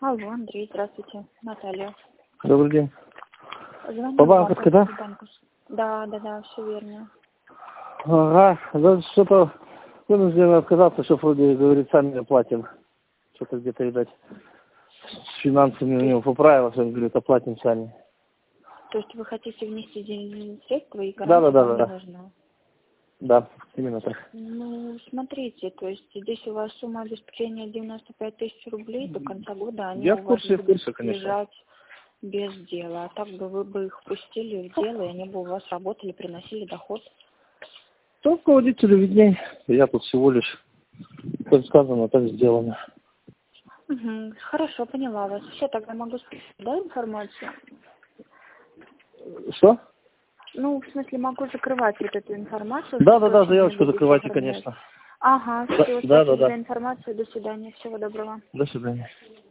Алло, Андрей, здравствуйте. Наталья. Добрый день. Звоню По вам банковской, да? Да, все верно. Ага, да, что-то вынуждены отказаться, что вроде говорит, сами оплатим. Что-то где-то, видать, с финансами у него поправилось, он говорит, оплатим сами. То есть вы хотите внести денежные средства и Да. гарантия вам не нужна? Да, именно так. Ну, смотрите, то есть здесь у вас сумма обеспечения 95 тысяч рублей до конца года, они Я у в вас курсе, будут конечно. лежать без дела. А так бы вы бы их пустили в дело, и они бы у вас работали, приносили доход. То руководителю видней. Я тут всего лишь, как сказано, так сделано. Угу. Хорошо, поняла вас. Все, тогда могу спросить, да, информацию? Что? Ну, в смысле, могу закрывать вот эту информацию. Да, чтобы больше не заявочку будете закрывайте, оформлять. конечно. Ага, все, Да. спасибо за информацию. До свидания. Всего доброго. До свидания.